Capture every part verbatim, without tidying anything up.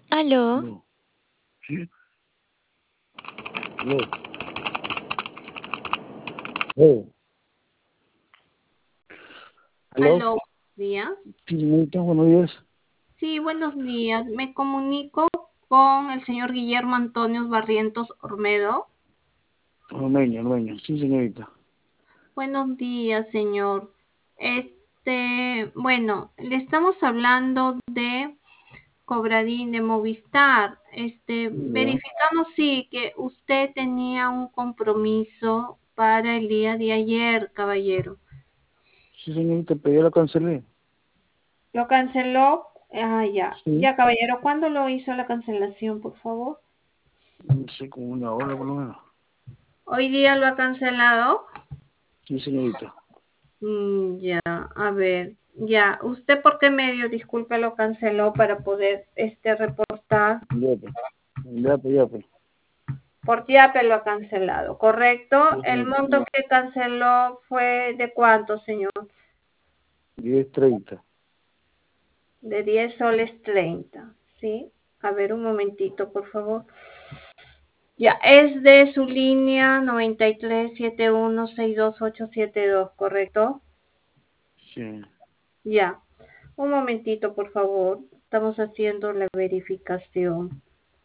¿Aló? No. ¿Sí? No. Oh. ¿Aló? Aló, buenos días. Sí, señorita, buenos días. Sí, buenos días. Me comunico con el señor Guillermo Antonio Barrientos Ormedo. Ormeño, Ormeño. Sí, señorita. Buenos días, señor. Este, bueno, le estamos hablando de Cobradín de Movistar. Este, Ya. verificamos sí que usted tenía un compromiso para el día de ayer, caballero. Sí, señorita, pero ya la cancelé. ¿Lo canceló? Ah, ya. Sí. Ya, caballero, ¿cuándo lo hizo la cancelación, por favor? No sé, como una hora por lo menos. ¿Hoy día lo ha cancelado? Sí, señorita. Mm, ya, a ver, ya. ¿Usted por qué medio, disculpe, lo canceló para poder este reportar? Ya, pues. Ya, pues, ya, pues. Por Yape lo ha cancelado, ¿correcto? Sí, El señorita. monto que canceló fue de cuánto, señor? diez treinta. De diez soles treinta, ¿sí? A ver, un momentito, por favor. Ya, es de su línea noventa y tres setenta y uno sesenta y dos ochocientos setenta y dos, ¿correcto? Sí. Ya. Un momentito, por favor. Estamos haciendo la verificación.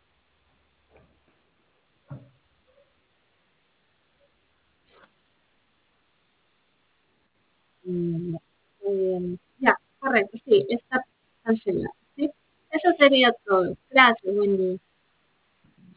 Mm, muy bien. Ya, correcto, sí, está cancelado, ¿sí? Eso sería todo. Gracias, buen día.